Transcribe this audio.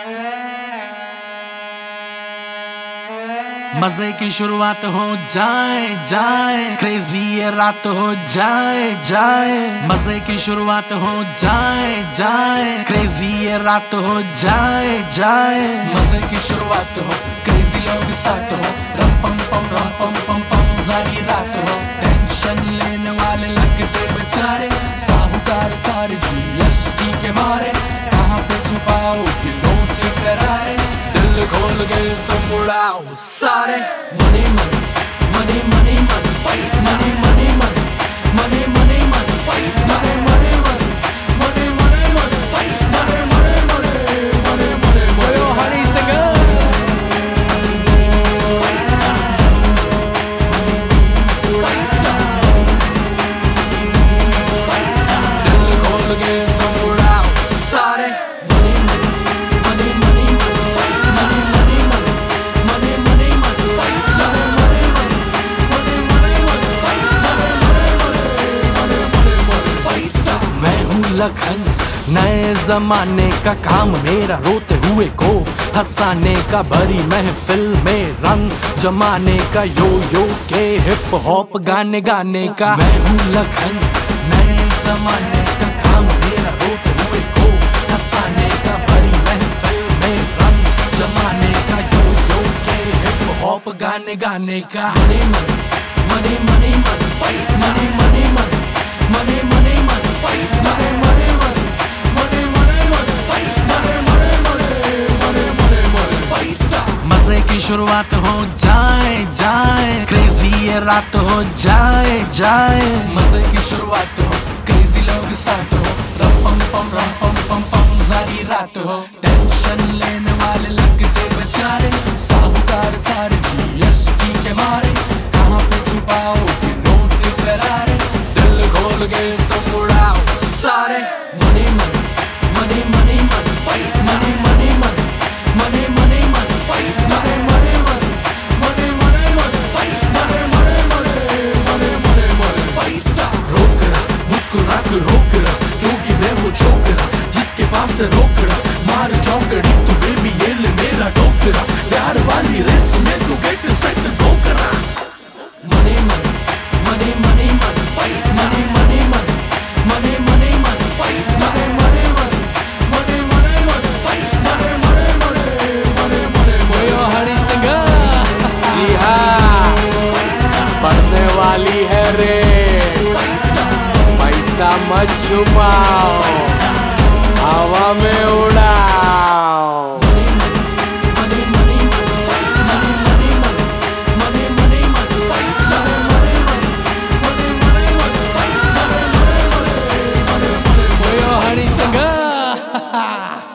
मजे की शुरुआत हो जाए जाए, क्रेजी ये रात हो जाए जाए। मजे की शुरुआत हो जाए जाए, क्रेजी ये रात हो जाए जाए। मजे की शुरुआत हो, क्रेजी लोग साथ हो, रम पम पम सारी रात हो। टेंशन लेने वाले लगते बेचारे, साहूकार सारे GST के मारे। कहाँ पे छुपाओ कि नोट करारे, दिल खोल के तुम उड़ाओ सारे। Money money money money money पैसा, money money money money money money पैसा, money money money money money money पैसा, money money money money money money. ओ हरी सिंगर दिल खोल के तुम उड़ाओ सारे। मनी मनी मनी मनी पैसा, money money money money money money पैसा, मनी मनी मनी मनी पैसा, मनी मनी मनी पैसा। मैं हूँ लखन, नए जमाने का काम मेरा, रोते हुए को हंसाने का, भरी महफिल में रंग जमाने का, यो यो के हिप हॉप गाने गाने का। मैं हूँ लखन, नए जमाने का काम मेरा, रोते हुए को हंसाने का, भरी महफिल में रंग जमाने का, यो यो के हिप हॉप गाने गाने का। Money money money money money पैसा, money money money money money money पैसा, money money money money money money पैसा, money money money money money पैसा। मजे की शुरुआत हो जाए जाए, क्रेजी ये रात हो जाए जाए। मजे की शुरुआत हो, क्रेजी लोग साथ हो, रम पम पम सारी रात हो। टेंशन लेने वाले लगते बेचारे, साहूकार सारे GST के मारे। कहाँ पे छुपाओ कि नोट करारे, दिल खोल के तुम उड़ाओ सारे। Money money money money money पैसा, money money money money money money पैसा, money money money money money money पैसा, money money money money money पैसा। रोकड़ा मुझको ना कोई रोकड़ा, क्योंकि मैं वो छोकरा जिसके पास है रोकड़ा। मार चौकड़ी तू बेबी ये ले मेरा टोकरा, प्यार वाली रेस में तू गेट सेट गो करा। Money money money money money पैसा, money money money money money money पैसा, money money money money money money पैसा, money money money money money money. ओ हरी सिंगर जी हाँ, पढ़ने वाली है रे, पैसा मत छुपाओ, हवा में उड़ाओ। हरी सिंगर